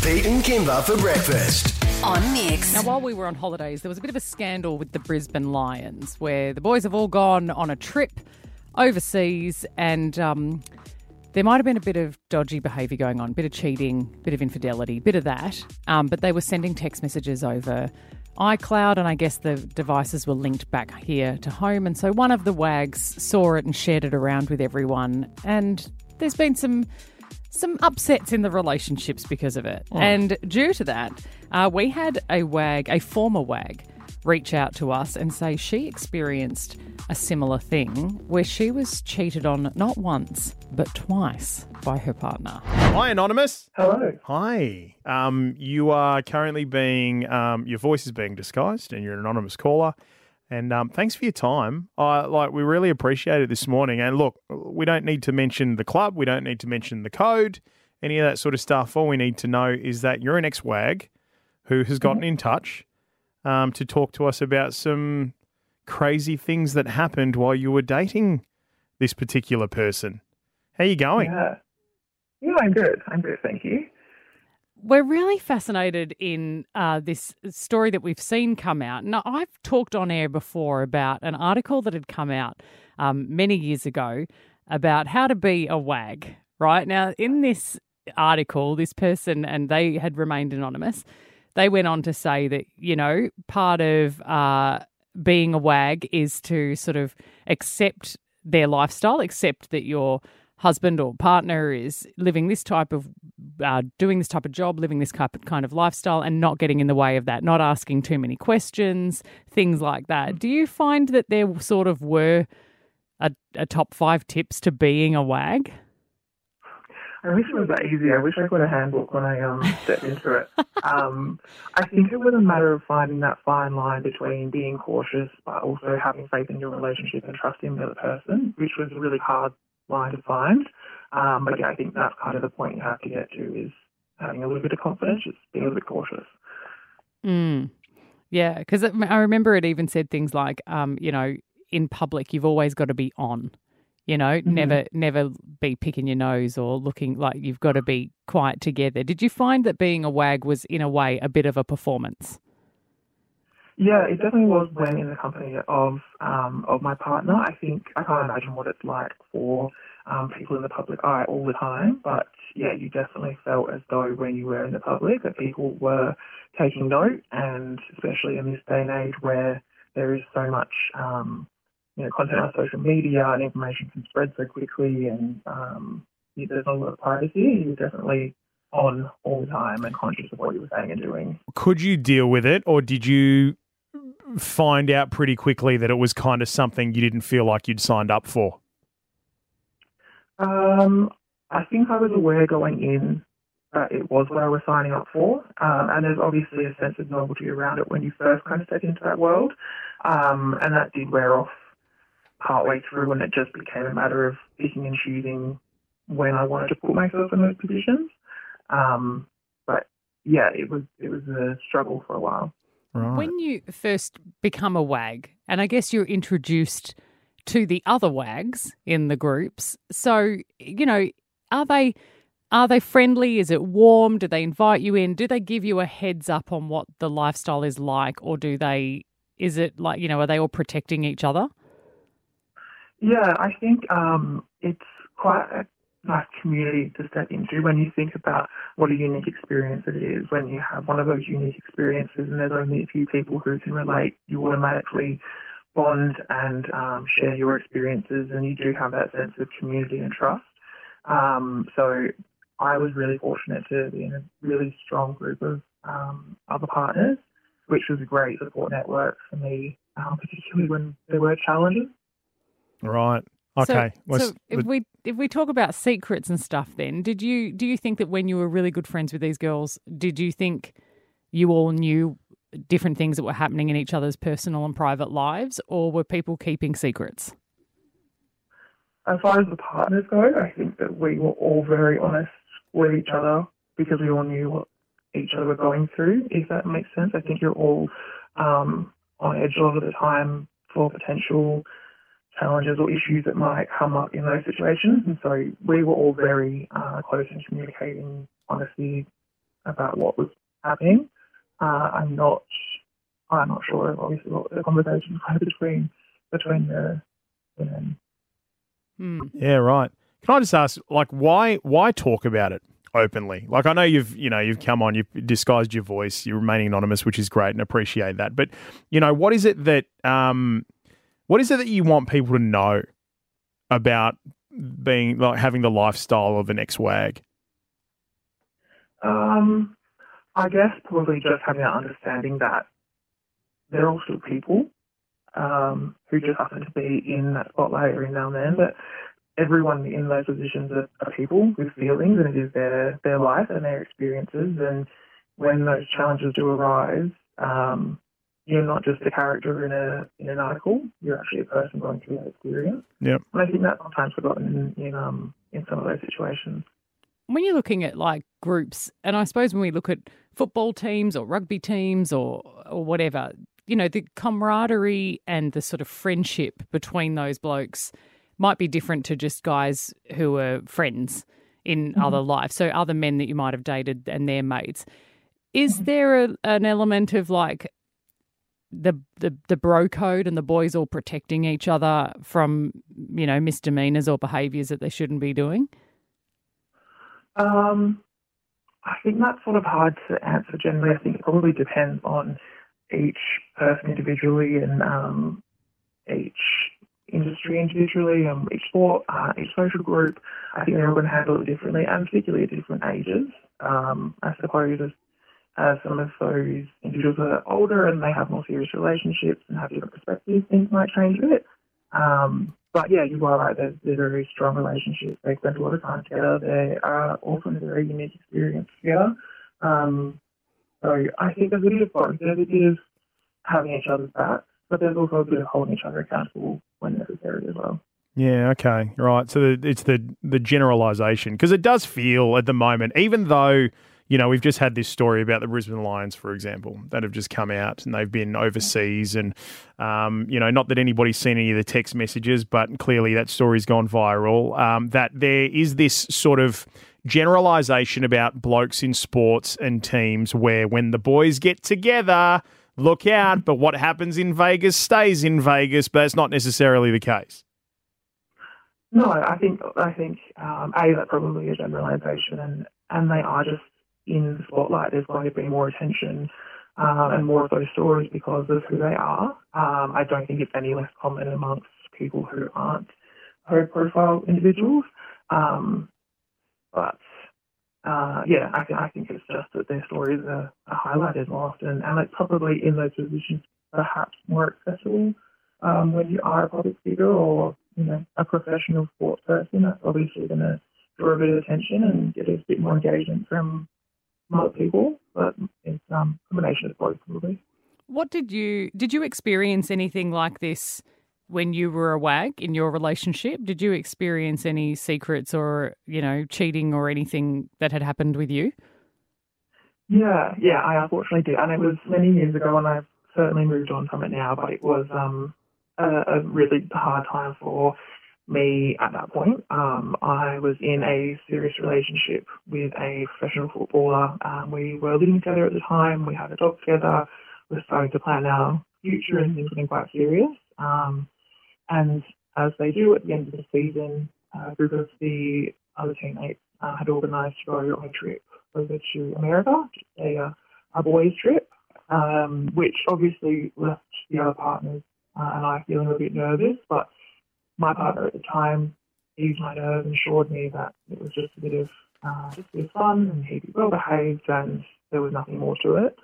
Pete and Kimber for breakfast. On Mix. Now, while we were on holidays, there was a bit of a scandal with the Brisbane Lions where the boys have all gone on a trip overseas and there might have been a bit of dodgy behaviour going on, a bit of cheating, a bit of infidelity, a bit of that. But they were sending text messages over iCloud and I guess the devices were linked back here to home. And so one of the wags saw it and shared it around with everyone. And there's been some upsets in the relationships because of it. Oh. And due to that, we had a former wag, reach out to us and say she experienced a similar thing where she was cheated on not once, but twice by her partner. Hi, Anonymous. Hello. Hi. You are currently being, your voice is being disguised and you're an anonymous caller. And thanks for your time. We really appreciate it this morning. And look, we don't need to mention the club. We don't need to mention the code, any of that sort of stuff. All we need to know is that you're an ex-wag who has gotten in touch to talk to us about some crazy things that happened while you were dating this particular person. How are you going? Yeah, I'm good. Thank you. We're really fascinated in this story that we've seen come out. Now, I've talked on air before about an article that had come out many years ago about how to be a wag, right? Now, in this article, this person, and they had remained anonymous, they went on to say that, part of being a wag is to sort of accept their lifestyle, accept that your husband or partner is living this type of, doing this type of job, living this kind of lifestyle and not getting in the way of that, not asking too many questions, things like that. Do you find that there sort of were a top 5 tips to being a wag? I wish it was that easy. I wish I got a handbook when I stepped into it. I think it was a matter of finding that fine line between being cautious but also having faith in your relationship and trusting the other person, which was a really hard line to find. But yeah, I think that's kind of the point you have to get to is having a little bit of confidence, just being a little bit cautious. Yeah, because I remember it even said things like, in public, you've always got to be on. Never be picking your nose or looking like you've got to be quiet together. Did you find that being a wag was, in a way, a bit of a performance? Yeah, it definitely was when in the company of my partner. I think I can't imagine what it's like for people in the public eye all the time. But yeah, you definitely felt as though when you were in the public that people were taking note, and especially in this day and age where there is so much content on social media and information can spread so quickly, and there's a lot of privacy. You're definitely on all the time and conscious of what you were saying and doing. Could you deal with it, or did you find out pretty quickly that it was kind of something you didn't feel like you'd signed up for? I think I was aware going in that it was what I was signing up for, and there's obviously a sense of novelty around it when you first kind of step into that world, and that did wear off partway through, and it just became a matter of picking and choosing when I wanted to put myself in those positions. But yeah, it was a struggle for a while. Right. When you first become a wag, and I guess you're introduced to the other wags in the groups, so are they friendly? Is it warm? Do they invite you in? Do they give you a heads up on what the lifestyle is like, or is it like, are they all protecting each other? Yeah, I think it's quite a nice community to step into when you think about what a unique experience it is. When you have one of those unique experiences and there's only a few people who can relate, you automatically bond and share your experiences, and you do have that sense of community and trust. So I was really fortunate to be in a really strong group of other partners, which was a great support network for me, particularly when there were challenges. Right. Okay. So if we talk about secrets and stuff, then do you think that when you were really good friends with these girls, did you think you all knew different things that were happening in each other's personal and private lives, or were people keeping secrets? As far as the partners go, I think that we were all very honest with each other because we all knew what each other were going through, if that makes sense. I think you're all on edge a lot of the time for potential challenges or issues that might come up in those situations. And so we were all very close in communicating honesty about what was happening. I'm not sure, obviously, what the conversations were between the women. Yeah, right. Can I just ask, like, why talk about it openly? Like, I know you've come on, you've disguised your voice, you're remaining anonymous, which is great and appreciate that. But, what is it that you want people to know about being, like, having the lifestyle of an ex-WAG? I guess probably just having that understanding that they're all still people who just happen to be in that spotlight every now and then. But everyone in those positions are people with feelings, and it is their life and their experiences. And when those challenges do arise, you're not just a character in an article. You're actually a person going through that experience. Yep. And I think that's sometimes forgotten in some of those situations. When you're looking at like groups, and I suppose when we look at football teams or rugby teams or whatever, the camaraderie and the sort of friendship between those blokes might be different to just guys who are friends in other life. So other men that you might have dated and their mates. Is there an element of like the bro code and the boys all protecting each other from, misdemeanors or behaviours that they shouldn't be doing? I think that's sort of hard to answer generally. I think it probably depends on each person individually and each industry individually, each sport, each social group. I think they're all going to handle it differently, and particularly at different ages. I suppose as some of those individuals are older and they have more serious relationships and have different perspectives, things might change a bit. But yeah, you are right. They're very strong relationships. They spend a lot of time together. They are often a very unique experience together. So I think there's a bit of both. There's a bit of having each other's back, but there's also a bit of holding each other accountable when necessary as well. Yeah, okay, right. So it's the generalisation, because it does feel at the moment, even though, we've just had this story about the Brisbane Lions, for example, that have just come out and they've been overseas and, not that anybody's seen any of the text messages, but clearly that story's gone viral, that there is this sort of generalisation about blokes in sports and teams where when the boys get together, look out, but what happens in Vegas stays in Vegas, but that's not necessarily the case. No, I think that's probably a generalisation, and they are just in the spotlight. There's going to be more attention and more of those stories because of who they are. I don't think it's any less common amongst people who aren't high-profile individuals. I think it's just that their stories are highlighted more often, and it's probably in those positions perhaps more accessible when you are a public figure or a professional sports person. That's obviously going to draw a bit of attention and get a bit more engagement from other people, but it's a combination of both probably. What did you experience anything like this when you were a WAG in your relationship? Did you experience any secrets or, cheating or anything that had happened with you? Yeah, I unfortunately did. And it was many years ago, and I've certainly moved on from it now, but it was a really hard time for me at that point. I was in a serious relationship with a professional footballer. We were living together at the time. We had a dog together. We were starting to plan our future and things getting quite serious. And as they do at the end of the season, a group of the other teammates had organised to go on a trip over to America, a boys' trip, which obviously left the other partners and I feeling a bit nervous. But my partner at the time eased my nerves and assured me that it was just a bit of fun and he'd be well behaved and there was nothing more to it.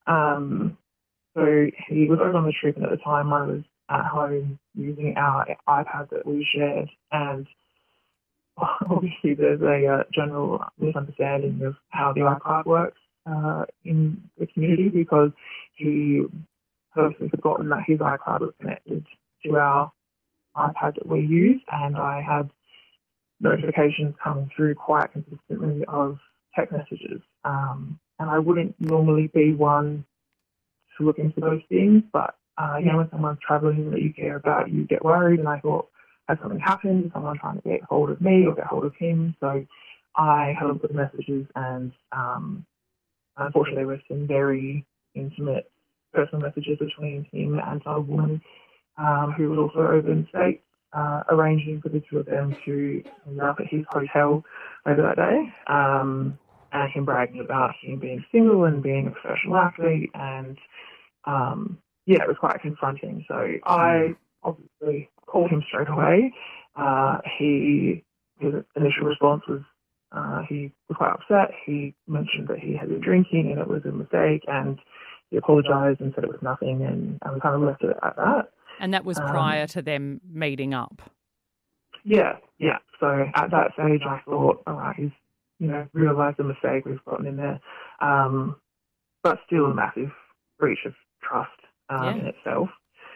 So he was over on the trip, and at the time I was at home using our iPad that we shared, and obviously there's a general misunderstanding of how the iPad works in the community, because he had forgotten that his iPad was connected to our iPad that we use, and I had notifications coming through quite consistently of text messages. And I wouldn't normally be one to look into those things, but when someone's travelling that you care about, you get worried, and I thought, has something happened? Is someone trying to get hold of me or get hold of him? So I had a look at the messages and unfortunately, there were some very intimate personal messages between him and another woman who was also over in the States, arranging for the two of them to meet up at his hotel later that day, and him bragging about him being single and being a professional athlete, and it was quite confronting. So I obviously called him straight away. His initial response was he was quite upset. He mentioned that he had been drinking and it was a mistake, and he apologised and said it was nothing, and we kind of left it at that. And that was prior to them meeting up? Yeah. So at that stage I thought, all right, he's, realised the mistake, we've gotten in there. But still a massive breach of trust in itself.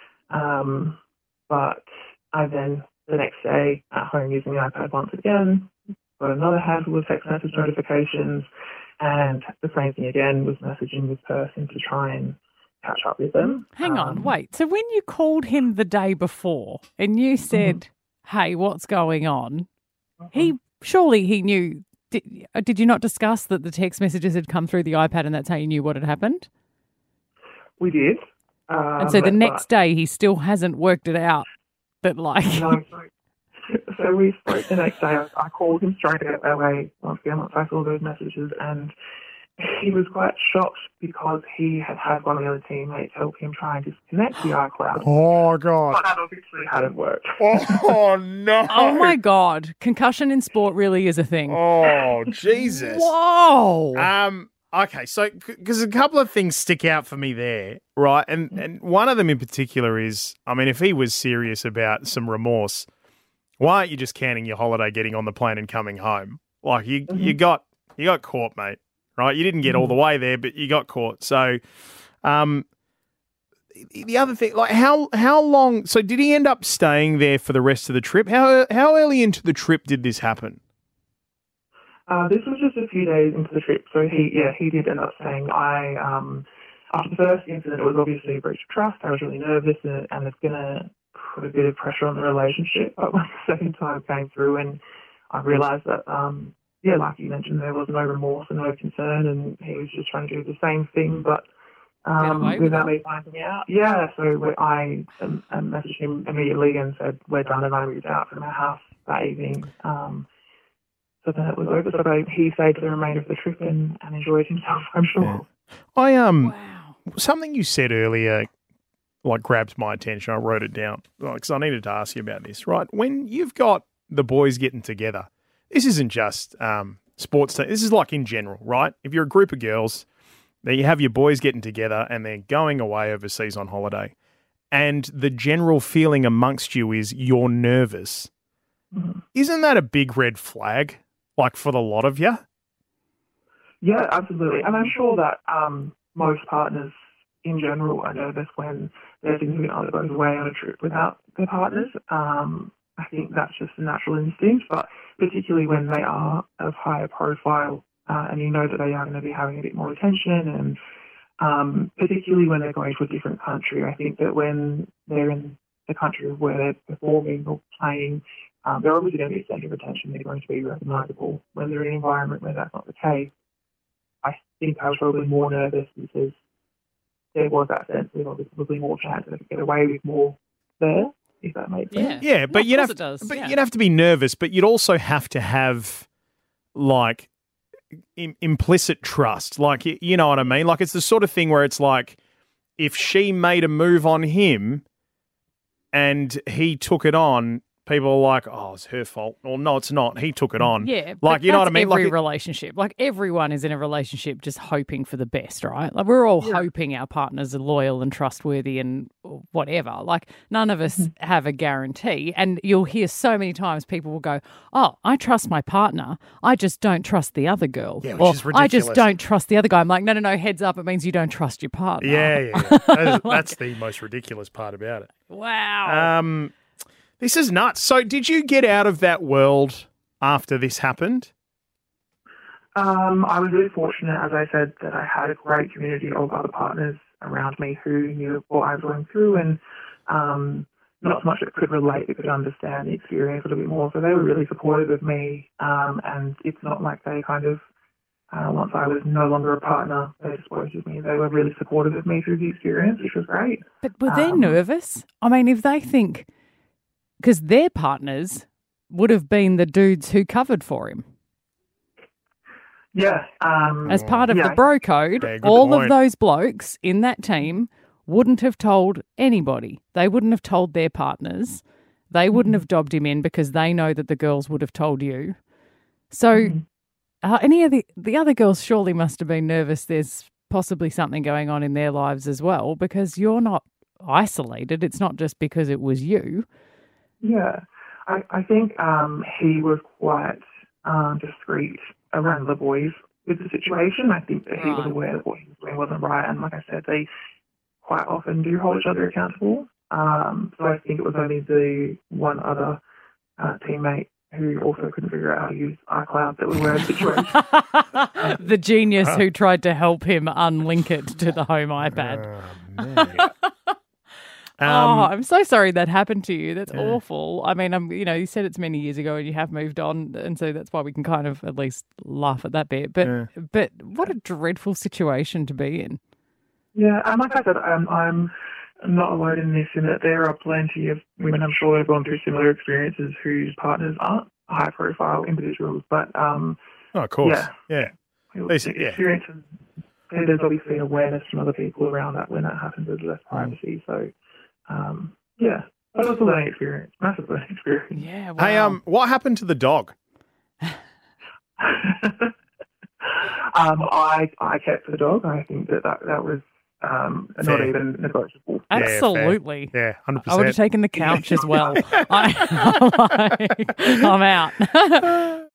But I then, the next day, at home using the iPad once again, got another handful of text message notifications, and the same thing again, was messaging this person to try and catch up with them. Hang on, wait. So when you called him the day before and you said, hey, what's going on, surely he knew. Did you not discuss that the text messages had come through the iPad and that's how you knew what had happened? We did. And so the next day he still hasn't worked it out. But No, so we spoke the next day. I called him straight away once again once I saw those messages, and he was quite shocked because he had one of the other teammates help him try and disconnect the iCloud. Oh, God. But that obviously hadn't worked. Oh, no. Oh, my God. Concussion in sport really is a thing. Oh, Jesus. Whoa. Okay, so because a couple of things stick out for me there, right? And one of them in particular is, I mean, if he was serious about some remorse, why aren't you just canning your holiday, getting on the plane and coming home? Like you got caught, mate. Right, you didn't get all the way there, but you got caught. So, the other thing, like how long? So, did he end up staying there for the rest of the trip? How early into the trip did this happen? This was just a few days into the trip, so he did end up staying. After the first incident, it was obviously a breach of trust. I was really nervous, and it's going to put a bit of pressure on the relationship. But when the second time came through, and I realised that. Like you mentioned, there was no remorse and no concern, and he was just trying to do the same thing, but without me finding out. Yeah, so I messaged him immediately and said, we're done, and I moved out from our house that evening. So then it was over. So he stayed for the remainder of the trip and enjoyed himself, I'm sure. Yeah. Wow. Something you said earlier, grabbed my attention. I wrote it down because I needed to ask you about this, right? When you've got the boys getting together, this isn't just sports team. This is like in general, right? If you're a group of girls, then you have your boys getting together and they're going away overseas on holiday, and the general feeling amongst you is you're nervous. Mm-hmm. Isn't that a big red flag, for the lot of you? Yeah, absolutely. And I'm sure that most partners in general are nervous when their significant other goes away on a trip without their partners. I think that's just a natural instinct, but particularly when they are of higher profile and you know that they are going to be having a bit more attention, and particularly when they're going to a different country. I think that when they're in the country where they're performing or playing, they're obviously going to be a centre of attention. They're going to be recognisable. When they're in an environment where that's not the case, I think I was probably more nervous because there was that sense of obviously more chance to get away with more there. If that makes sense. Yeah, but you'd have to be nervous, but you'd also have to have implicit trust. You know what I mean? It's the sort of thing where it's if she made a move on him and he took it on, people are like, oh, it's her fault. Or no, it's not. He took it on. Yeah. You know what I mean? Every relationship. Everyone is in a relationship just hoping for the best, right? We're all hoping our partners are loyal and trustworthy and whatever. None of us have a guarantee. And you'll hear so many times people will go, oh, I trust my partner. I just don't trust the other girl. Yeah, which is ridiculous. I just don't trust the other guy. I'm like, no, heads up. It means you don't trust your partner. Yeah. That's the most ridiculous part about it. Wow. This is nuts. So did you get out of that world after this happened? I was really fortunate, as I said, that I had a great community of other partners around me who knew what I was going through, and not so much that could relate, but could understand the experience a little bit more. So they were really supportive of me, and it's not like they kind of once I was no longer a partner, they disposed of me. They were really supportive of me through the experience, which was great. But were they nervous? I mean, if they think, because their partners would have been the dudes who covered for him. Yeah. As part of the bro code, Yeah, good all point. of those blokes in that team wouldn't have told anybody. They wouldn't have told their partners. They wouldn't have dobbed him in because they know that the girls would have told you. So any of the other girls surely must have been nervous there's possibly something going on in their lives as well, because you're not isolated. It's not just because it was you. Yeah. I think he was quite discreet around the boys with the situation. I think that he was aware that what he was doing wasn't right. And like I said, they quite often do hold each other accountable. So I think it was only the one other teammate who also couldn't figure out how to use iCloud that was aware of the situation. The genius who tried to help him unlink it to the home iPad. I'm so sorry that happened to you. That's awful. I mean, you said it's many years ago and you have moved on, and so that's why we can kind of at least laugh at that bit. But what a dreadful situation to be in. Yeah, and like I said, I'm not alone in this, in that there are plenty of women, I'm sure, who've gone through similar experiences whose partners aren't high-profile individuals. But of course, yeah. Experiences. There's obviously awareness from other people around that when that happens. There's less privacy, so. But it was a learning experience, massive learning experience. Yeah. Wow. Hey, what happened to the dog? I kept the dog. I think that was not even negotiable. Absolutely. Yeah, 100%. I would have taken the couch as well. I'm out.